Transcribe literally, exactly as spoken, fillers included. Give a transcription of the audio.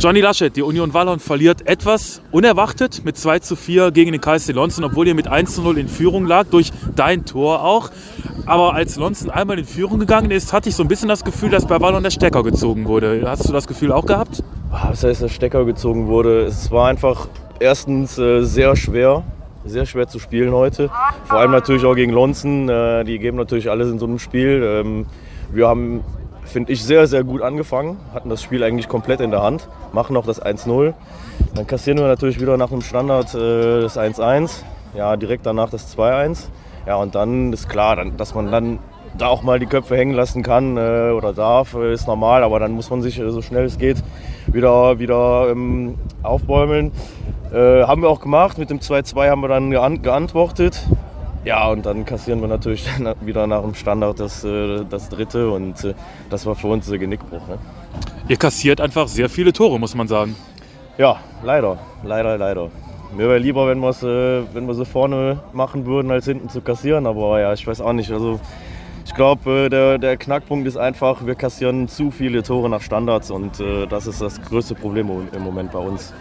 Johnny Laschet, die Union Wallern verliert etwas unerwartet mit zwei zu vier gegen den K S C Lonzen, obwohl ihr mit eins zu null in Führung lag, durch dein Tor auch. Aber als Lonzen einmal in Führung gegangen ist, hatte ich so ein bisschen das Gefühl, dass bei Wallern der Stecker gezogen wurde. Hast du das Gefühl auch gehabt? Was heißt, der Stecker gezogen wurde? Es war einfach erstens äh, sehr schwer, sehr schwer zu spielen heute. Vor allem natürlich auch gegen Lonzen, äh, die geben natürlich alles in so einem Spiel. Ähm, wir haben, finde ich, sehr, sehr gut angefangen, hatten das Spiel eigentlich komplett in der Hand, machen noch das eins null. Dann kassieren wir natürlich wieder nach dem Standard äh, das eins eins, ja, direkt danach das zwei eins. Ja, und dann ist klar, dann, dass man dann da auch mal die Köpfe hängen lassen kann äh, oder darf, äh, ist normal, aber dann muss man sich äh, so schnell es geht wieder, wieder ähm, aufbäumeln. Äh, haben wir auch gemacht, mit dem zwei zwei haben wir dann geant- geantwortet. Ja, und dann kassieren wir natürlich wieder nach dem Standard das, äh, das dritte und äh, das war für uns der Genickbruch. Ne? Ihr kassiert einfach sehr viele Tore, muss man sagen. Ja, leider, leider, leider. Mir wäre lieber, wenn, äh, wenn wir sie vorne machen würden, als hinten zu kassieren, aber ja, ich weiß auch nicht. Also, ich glaube, äh, der, der Knackpunkt ist einfach, wir kassieren zu viele Tore nach Standards und äh, das ist das größte Problem im Moment bei uns.